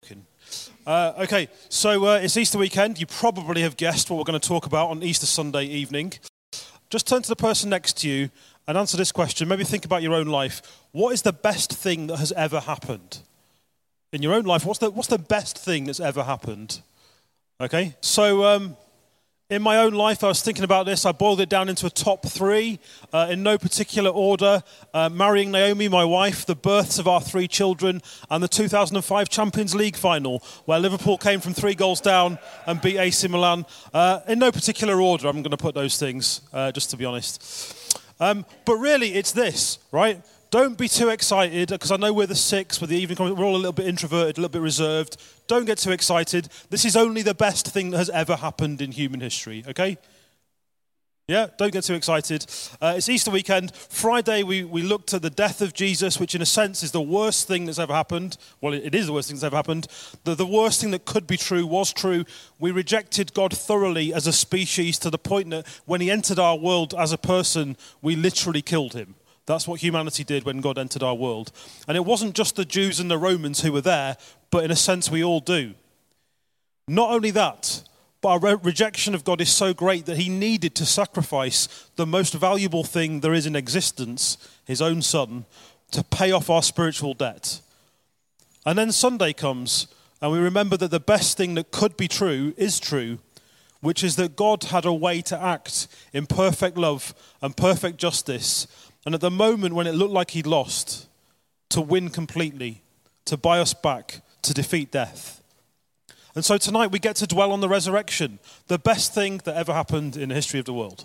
joking. Okay, so it's Easter weekend. You probably have guessed what we're going to talk about on Easter Sunday evening. Just turn to the person next to you and answer this question. Maybe think about your own life. What is the best thing that has ever happened? In your own life, what's the best thing that's ever happened? Okay, so in my own life, I was thinking about this. I boiled it down into a top three in no particular order. Marrying Naomi, my wife, the births of our three children, and the 2005 Champions League final, where Liverpool came from 3 goals down and beat AC Milan. In no particular order, I'm going to put those things, just to be honest. But really, it's this, right? Don't be too excited, because I know we're the 6 with the evening comment. We're all a little bit introverted, a little bit reserved. Don't get too excited. This is only the best thing that has ever happened in human history, okay? Yeah, don't get too excited. It's Easter weekend. Friday, we looked at the death of Jesus, which in a sense is the worst thing that's ever happened. Well, it is the worst thing that's ever happened. The worst thing that could be true was true. We rejected God thoroughly as a species to the point that when he entered our world as a person, we literally killed him. That's what humanity did when God entered our world. And it wasn't just the Jews and the Romans who were there, but in a sense we all do. Not only that, but our rejection of God is so great that he needed to sacrifice the most valuable thing there is in existence, his own son, to pay off our spiritual debt. And then Sunday comes, and we remember that the best thing that could be true is true, which is that God had a way to act in perfect love and perfect justice. And at the moment when it looked like he'd lost, to win completely, to buy us back, to defeat death. And so tonight we get to dwell on the resurrection, the best thing that ever happened in the history of the world.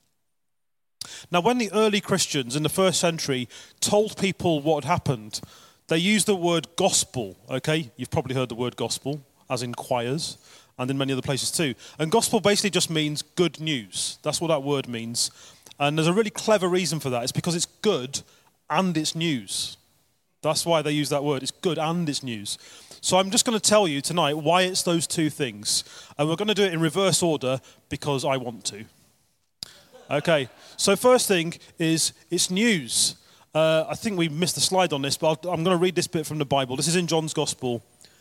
Now, when the early Christians in the first century told people what had happened, they used the word gospel, okay? You've probably heard the word gospel, as in choirs, and in many other places too. And gospel basically just means good news. That's what that word means. And there's a really clever reason for that. It's because it's good and it's news. That's why they use that word. It's good and it's news. So I'm just going to tell you tonight why it's those two things. And we're going to do it in reverse order because I want to. Okay, so first thing is it's news. I think we missed a slide on this, but I'm going to read this bit from the Bible. This is in John's Gospel.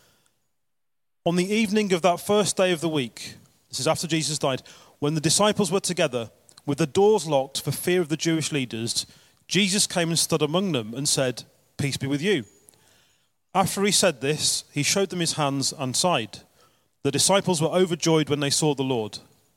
On the evening of that first day of the week, this is after Jesus died, when the disciples were together, with the doors locked for fear of the Jewish leaders, Jesus came and stood among them and said, "Peace be with you." After he said this, he showed them his hands and side. The disciples were overjoyed when they saw the Lord.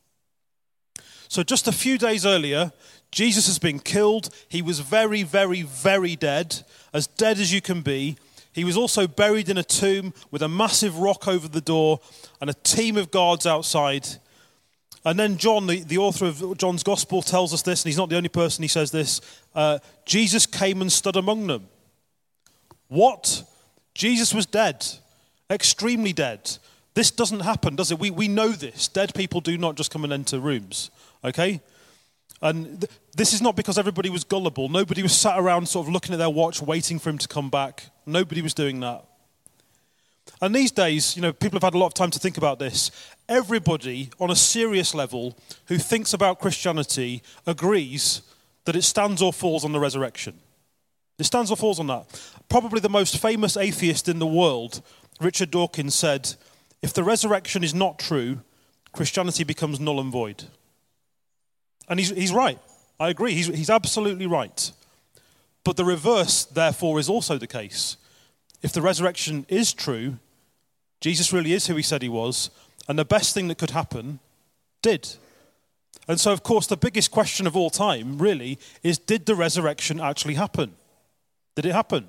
So just a few days earlier, Jesus has been killed. He was very, very, very dead as you can be. He was also buried in a tomb with a massive rock over the door and a team of guards outside. And then John, the author of John's Gospel, tells us this, and he's not the only person he says this. Jesus came and stood among them. What? Jesus was dead, extremely dead. This doesn't happen, does it? We know this. Dead people do not just come and enter rooms, okay? And this is not because everybody was gullible. Nobody was sat around sort of looking at their watch, waiting for him to come back. Nobody was doing that. And these days, people have had a lot of time to think about this. Everybody on a serious level who thinks about Christianity agrees that it stands or falls on the resurrection. It stands or falls on that. Probably the most famous atheist in the world, Richard Dawkins, said, if the resurrection is not true, Christianity becomes null and void. And he's right. I agree. He's absolutely right. But the reverse, therefore, is also the case. If the resurrection is true, Jesus really is who he said he was, and the best thing that could happen did. And so, of course, the biggest question of all time, really, is did the resurrection actually happen? Did it happen?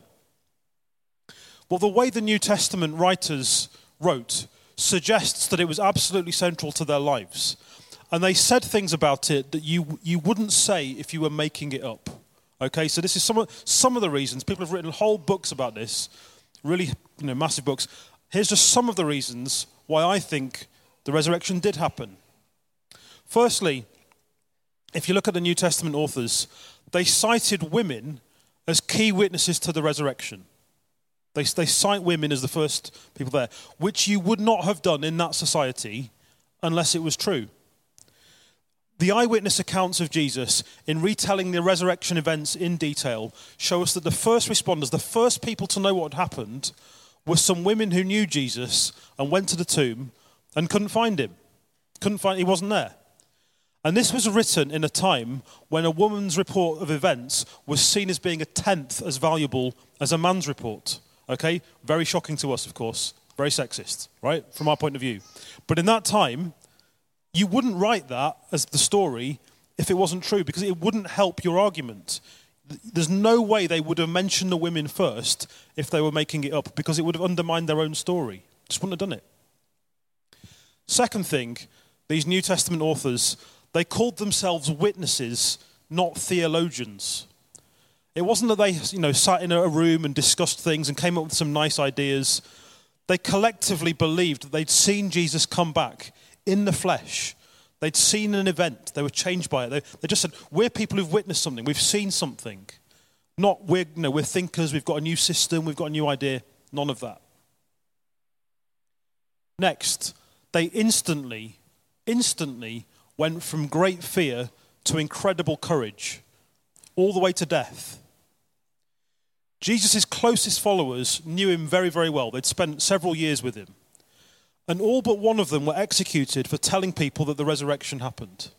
Well, the way the New Testament writers wrote suggests that it was absolutely central to their lives. And they said things about it that you wouldn't say if you were making it up. Okay, so this is some of the reasons. People have written whole books about this, really massive books. Here's just some of the reasons why I think the resurrection did happen. Firstly, if you look at the New Testament authors, they cited women as key witnesses to the resurrection. They cite women as the first people there, which you would not have done in that society unless it was true. The eyewitness accounts of Jesus in retelling the resurrection events in detail show us that the first responders, the first people to know what had happened, were some women who knew Jesus and went to the tomb and couldn't find him. He wasn't there. And this was written in a time when a woman's report of events was seen as being a tenth as valuable as a man's report. Okay? Very shocking to us, of course. Very sexist, right? From our point of view. But in that time, you wouldn't write that as the story if it wasn't true, because it wouldn't help your argument. There's no way they would have mentioned the women first if they were making it up, because it would have undermined their own story. Just wouldn't have done it. Second thing, these New Testament authors, they called themselves witnesses, not theologians. It wasn't that they, sat in a room and discussed things and came up with some nice ideas. They collectively believed that they'd seen Jesus come back in the flesh. They'd seen an event. They were changed by it. They just said, we're people who've witnessed something. We've seen something. Not we're thinkers. We've got a new system. We've got a new idea. None of that. Next, they instantly went from great fear to incredible courage, all the way to death. Jesus' closest followers knew him very, very well. They'd spent several years with him. And all but one of them were executed for telling people that the resurrection happened.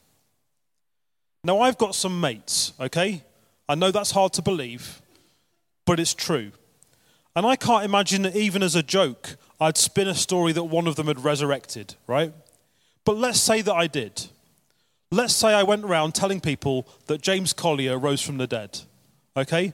Now, I've got some mates, okay? I know that's hard to believe, but it's true. And I can't imagine that even as a joke, I'd spin a story that one of them had resurrected, right? But let's say that I did. Let's say I went around telling people that James Collier rose from the dead, okay?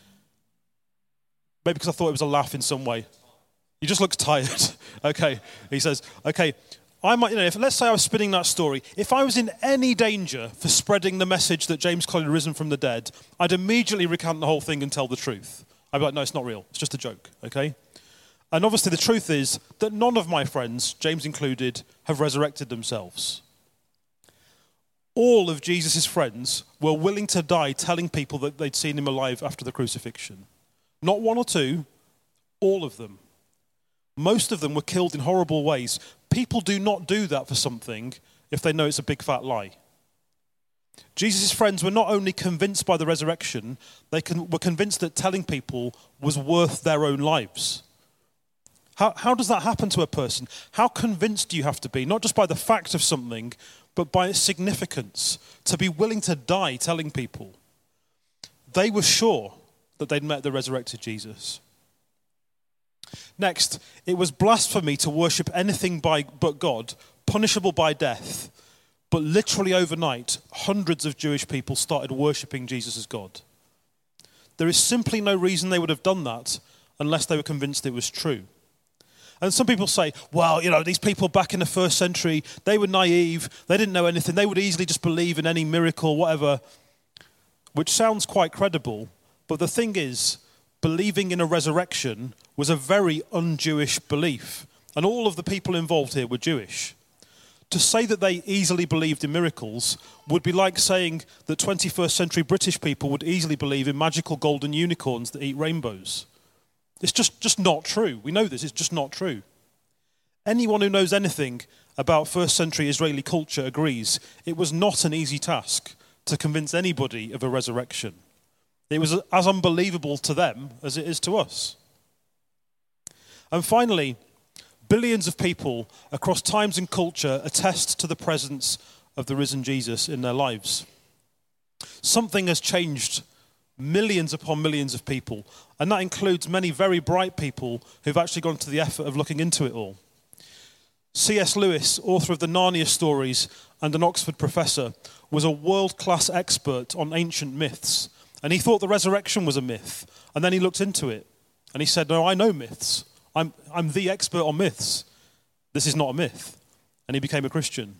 Maybe because I thought it was a laugh in some way. He just looks tired. Okay. He says, okay, I might, let's say I was spinning that story. If I was in any danger for spreading the message that James Collier had risen from the dead, I'd immediately recant the whole thing and tell the truth. I'd be like, no, it's not real. It's just a joke. Okay. And obviously the truth is that none of my friends, James included, have resurrected themselves. All of Jesus' friends were willing to die telling people that they'd seen him alive after the crucifixion. Not one or two, all of them. Most of them were killed in horrible ways. People do not do that for something if they know it's a big fat lie. Jesus' friends were not only convinced by the resurrection, they were convinced that telling people was worth their own lives. How does that happen to a person? How convinced do you have to be, not just by the fact of something, but by its significance, to be willing to die telling people? They were sure that they'd met the resurrected Jesus. Next, it was blasphemy to worship anything but God, punishable by death. But literally overnight, hundreds of Jewish people started worshipping Jesus as God. There is simply no reason they would have done that unless they were convinced it was true. And some people say, well, these people back in the first century, they were naive, they didn't know anything, they would easily just believe in any miracle, whatever, which sounds quite credible. But the thing is, believing in a resurrection was a very un-Jewish belief. And all of the people involved here were Jewish. To say that they easily believed in miracles would be like saying that 21st century British people would easily believe in magical golden unicorns that eat rainbows. It's just not true. We know this, it's just not true. Anyone who knows anything about first century Israeli culture agrees it was not an easy task to convince anybody of a resurrection. It was as unbelievable to them as it is to us. And finally, billions of people across times and culture attest to the presence of the risen Jesus in their lives. Something has changed millions upon millions of people, and that includes many very bright people who've actually gone to the effort of looking into it all. C.S. Lewis, author of the Narnia stories and an Oxford professor, was a world-class expert on ancient myths. And he thought the resurrection was a myth. And then he looked into it. And he said, no, I know myths. I'm the expert on myths. This is not a myth. And he became a Christian.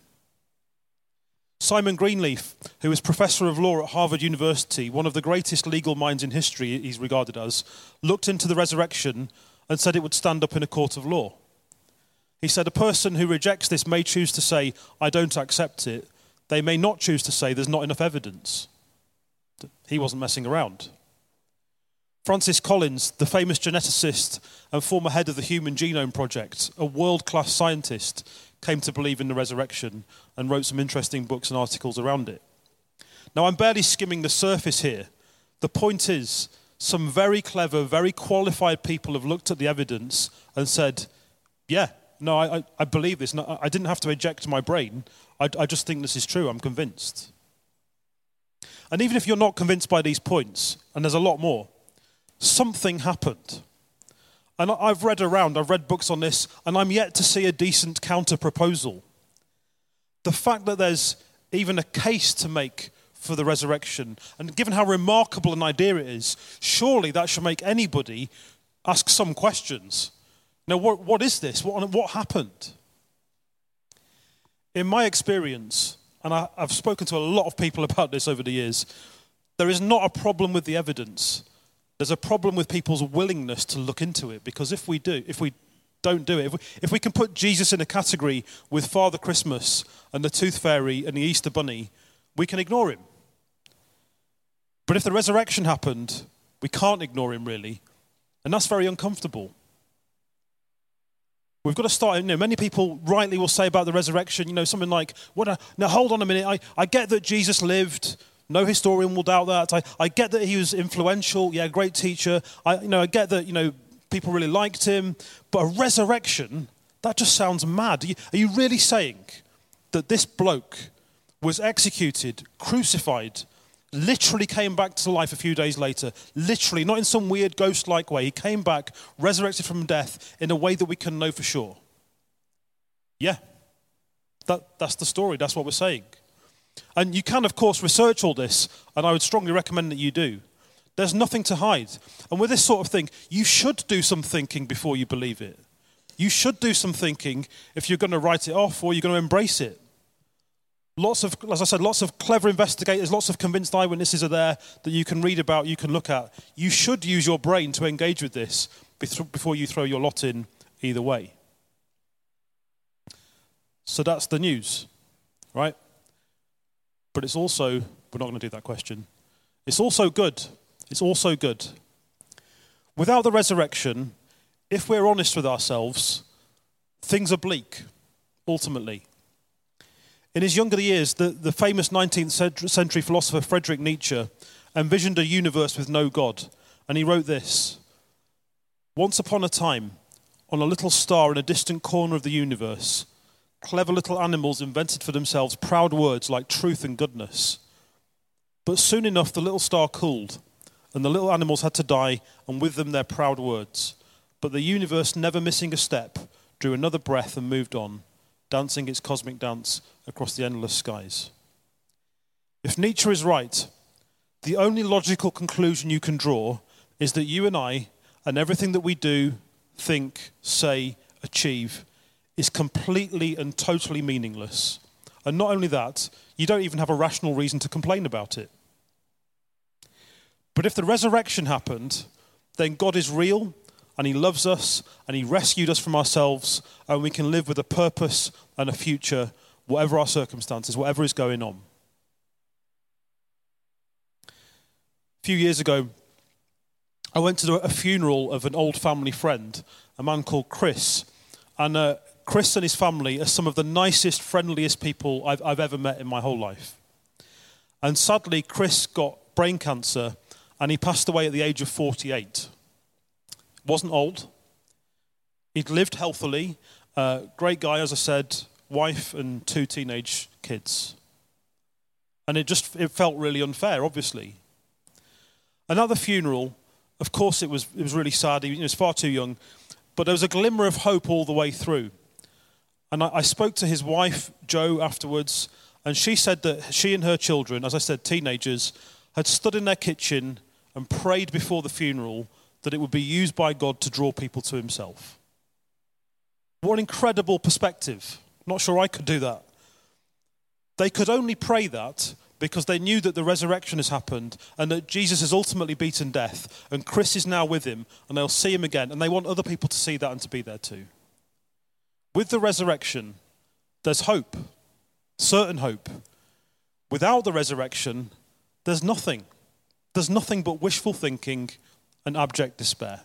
Simon Greenleaf, who was professor of law at Harvard University, one of the greatest legal minds in history he's regarded as, looked into the resurrection and said it would stand up in a court of law. He said a person who rejects this may choose to say, I don't accept it. They may not choose to say there's not enough evidence. He wasn't messing around. Francis Collins, the famous geneticist and former head of the Human Genome Project, a world-class scientist, came to believe in the resurrection and wrote some interesting books and articles around it. Now, I'm barely skimming the surface here. The point is, some very clever, very qualified people have looked at the evidence and said, yeah, no, I believe this. No, I didn't have to eject my brain. I just think this is true. I'm convinced. And even if you're not convinced by these points, and there's a lot more, something happened. And I've read books on this, and I'm yet to see a decent counter-proposal. The fact that there's even a case to make for the resurrection, and given how remarkable an idea it is, surely that should make anybody ask some questions. Now, what is this? What happened? In my experience, and I've spoken to a lot of people about this over the years, there is not a problem with the evidence. There's a problem with people's willingness to look into it, because if we don't do it, if we can put Jesus in a category with Father Christmas and the Tooth Fairy and the Easter Bunny, we can ignore him. But if the resurrection happened, we can't ignore him really, and that's very uncomfortable. We've got to start, many people rightly will say about the resurrection, something like, now hold on a minute, I get that Jesus lived, no historian will doubt that, I get that he was influential, yeah, great teacher, I get that, people really liked him, but a resurrection, that just sounds mad. Are you really saying that this bloke was executed, crucified, literally came back to life a few days later, literally, not in some weird ghost-like way. He came back, resurrected from death in a way that we can know for sure? Yeah, that's the story. That's what we're saying. And you can, of course, research all this, and I would strongly recommend that you do. There's nothing to hide. And with this sort of thing, you should do some thinking before you believe it. You should do some thinking if you're going to write it off or you're going to embrace it. Lots of clever investigators, lots of convinced eyewitnesses are there that you can read about, you can look at. You should use your brain to engage with this before you throw your lot in either way. So that's the news, right? But it's also, we're not going to do that question. It's also good. It's also good. Without the resurrection, if we're honest with ourselves, things are bleak, ultimately. In his younger years, the famous 19th century philosopher Friedrich Nietzsche envisioned a universe with no God. And he wrote this: "Once upon a time, on a little star in a distant corner of the universe, clever little animals invented for themselves proud words like truth and goodness. But soon enough, the little star cooled, and the little animals had to die, and with them their proud words. But the universe, never missing a step, drew another breath and moved on, dancing its cosmic dance across the endless skies." If Nietzsche is right, the only logical conclusion you can draw is that you and I, and everything that we do, think, say, achieve, is completely and totally meaningless. And not only that, you don't even have a rational reason to complain about it. But if the resurrection happened, then God is real, and he loves us, and he rescued us from ourselves, and we can live with a purpose and a future, whatever our circumstances, whatever is going on. A few years ago, I went to a funeral of an old family friend, a man called Chris. And Chris and his family are some of the nicest, friendliest people I've ever met in my whole life. And sadly, Chris got brain cancer, and he passed away at the age of 48. Wasn't old. He'd lived healthily. Great guy, as I said, wife and 2 teenage kids. And it felt really unfair, obviously. And at the funeral, of course it was really sad. He was far too young. But there was a glimmer of hope all the way through. And I spoke to his wife, Jo, afterwards, and she said that she and her children, as I said, teenagers, had stood in their kitchen and prayed before the funeral that it would be used by God to draw people to himself. What an incredible perspective. Not sure I could do that. They could only pray that because they knew that the resurrection has happened and that Jesus has ultimately beaten death, and Chris is now with him, and they'll see him again, and they want other people to see that and to be there too. With the resurrection, there's hope, certain hope. Without the resurrection, there's nothing. There's nothing but wishful thinking and abject despair.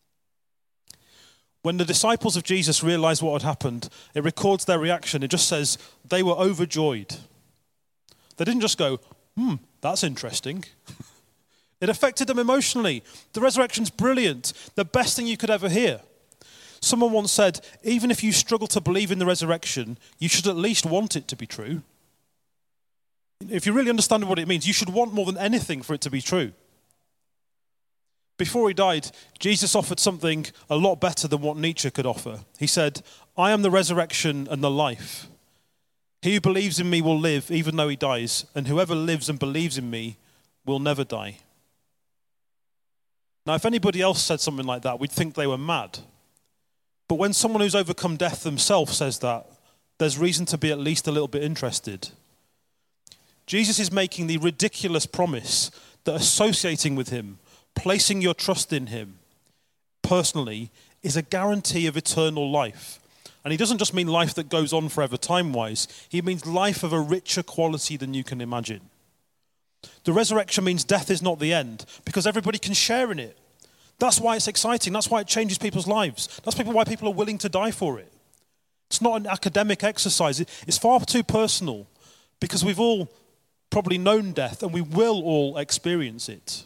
When the disciples of Jesus realized what had happened, it records their reaction. It just says they were overjoyed. They didn't just go, that's interesting. It affected them emotionally. The resurrection's brilliant. The best thing you could ever hear. Someone once said, even if you struggle to believe in the resurrection, you should at least want it to be true. If you really understand what it means, you should want more than anything for it to be true. Before he died, Jesus offered something a lot better than what Nietzsche could offer. He said, I am the resurrection and the life. He who believes in me will live even though he dies, and whoever lives and believes in me will never die. Now, if anybody else said something like that, we'd think they were mad. But when someone who's overcome death themselves says that, there's reason to be at least a little bit interested. Jesus is making the ridiculous promise that associating with him, placing your trust in him personally, is a guarantee of eternal life. And he doesn't just mean life that goes on forever time-wise. He means life of a richer quality than you can imagine. The resurrection means death is not the end, because everybody can share in it. That's why it's exciting. That's why it changes people's lives. That's why people are willing to die for it. It's not an academic exercise. It's far too personal, because we've all probably known death, and we will all experience it.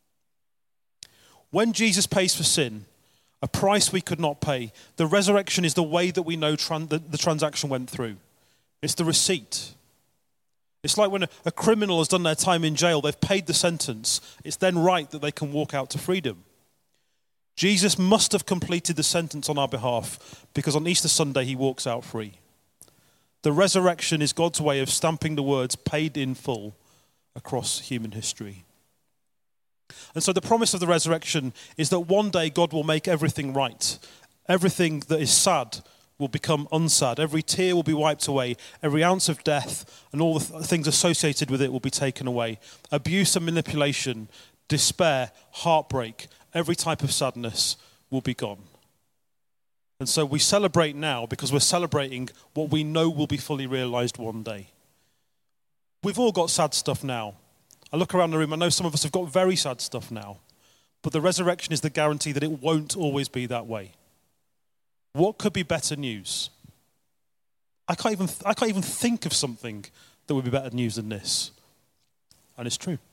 When Jesus pays for sin, a price we could not pay, the resurrection is the way that we know the transaction went through. It's the receipt. It's like when a criminal has done their time in jail, they've paid the sentence. It's then right that they can walk out to freedom. Jesus must have completed the sentence on our behalf, because on Easter Sunday he walks out free. The resurrection is God's way of stamping the words paid in full across human history. And so the promise of the resurrection is that one day God will make everything right. Everything that is sad will become unsad. Every tear will be wiped away. Every ounce of death and all the things associated with it will be taken away. Abuse and manipulation, despair, heartbreak, every type of sadness will be gone. And so we celebrate now because we're celebrating what we know will be fully realized one day. We've all got sad stuff now. I look around the room, I know some of us have got very sad stuff now. But the resurrection is the guarantee that it won't always be that way. What could be better news? I can't even think of something that would be better news than this. And it's true.